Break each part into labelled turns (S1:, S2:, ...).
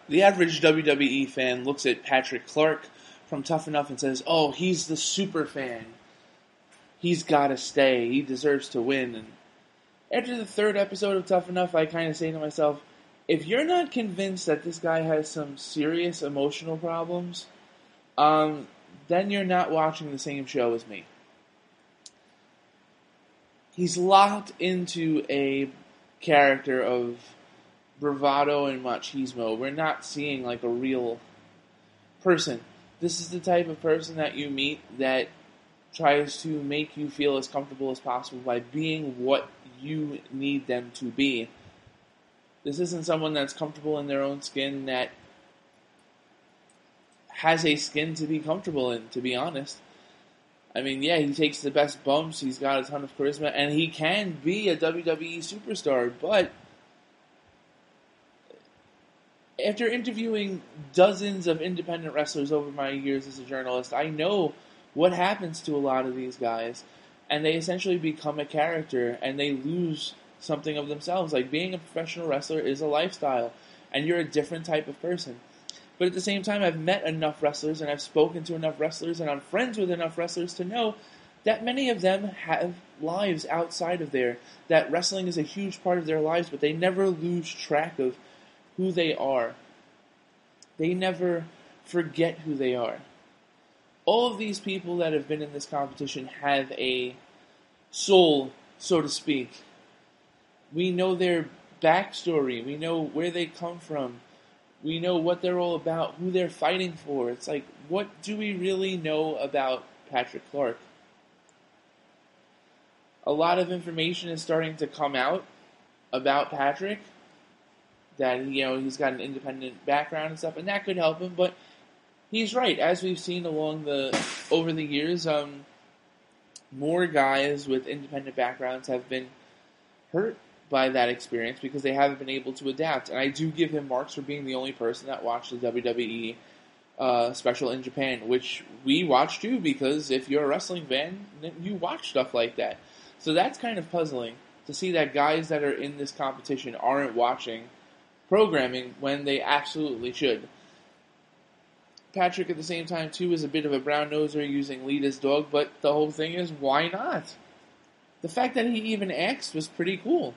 S1: The average WWE fan looks at Patrick Clark from Tough Enough and says, "Oh, he's the super fan. He's got to stay. He deserves to win." And after the third episode of Tough Enough, I kind of say to myself, if you're not convinced that this guy has some serious emotional problems, then you're not watching the same show as me. He's locked into a character of bravado and machismo. We're not seeing like a real person. This is the type of person that you meet that tries to make you feel as comfortable as possible by being what you need them to be. This isn't someone that's comfortable in their own skin, that has a skin to be comfortable in, to be honest. I mean, yeah, he takes the best bumps, he's got a ton of charisma, and he can be a WWE superstar, but after interviewing dozens of independent wrestlers over my years as a journalist, I know what happens to a lot of these guys, and they essentially become a character, and they lose something of themselves. Like, being a professional wrestler is a lifestyle, and you're a different type of person. But at the same time, I've met enough wrestlers, and I've spoken to enough wrestlers, and I'm friends with enough wrestlers to know that many of them have lives outside of there, that wrestling is a huge part of their lives, but they never lose track of who they are. They never forget who they are. All of these people that have been in this competition have a soul, so to speak. We know their backstory. We know where they come from. We know what they're all about, who they're fighting for. It's like, what do we really know about Patrick Clark? A lot of information is starting to come out about Patrick, that, you know, he's got an independent background and stuff, and that could help him, but he's right. As we've seen over the years, more guys with independent backgrounds have been hurt by that experience because they haven't been able to adapt. And I do give him marks for being the only person that watched the WWE special in Japan, which we watch too, because if you're a wrestling fan, then you watch stuff like that. So that's kind of puzzling to see that guys that are in this competition aren't watching programming when they absolutely should. Patrick, at the same time, too, is a bit of a brown-noser using Lita's dog, but the whole thing is, why not? The fact that he even asked was pretty cool.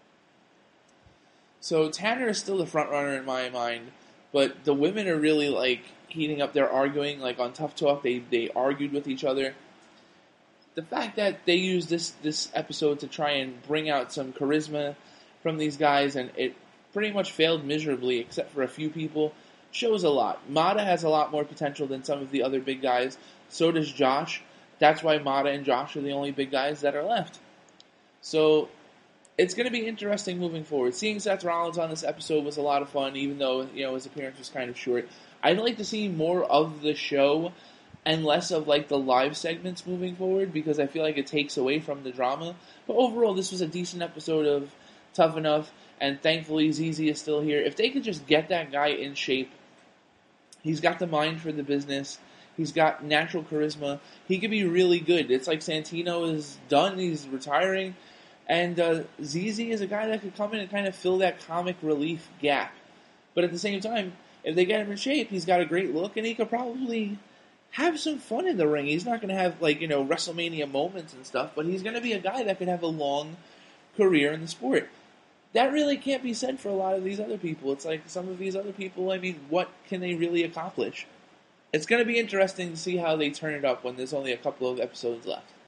S1: So Tanner is still the front-runner in my mind, but the women are really, like, heating up. They're arguing, like, on Tough Talk. They argued with each other. The fact that they used this episode to try and bring out some charisma from these guys, and it pretty much failed miserably, except for a few people, shows a lot. Mata has a lot more potential than some of the other big guys. So does Josh. That's why Mata and Josh are the only big guys that are left. So it's going to be interesting moving forward. Seeing Seth Rollins on this episode was a lot of fun, even though, you know, his appearance was kind of short. I'd like to see more of the show and less of, like, the live segments moving forward, because I feel like it takes away from the drama. But overall, this was a decent episode of Tough Enough, and thankfully ZZ is still here. If they could just get that guy in shape, he's got the mind for the business. He's got natural charisma. He could be really good. It's like Santino is done. He's retiring. And ZZ is a guy that could come in and kind of fill that comic relief gap. But at the same time, if they get him in shape, he's got a great look, and he could probably have some fun in the ring. He's not going to have, like, you know, WrestleMania moments and stuff, but he's going to be a guy that could have a long career in the sport. That really can't be said for a lot of these other people. It's like some of these other people, I mean, what can they really accomplish? It's going to be interesting to see how they turn it up when there's only a couple of episodes left.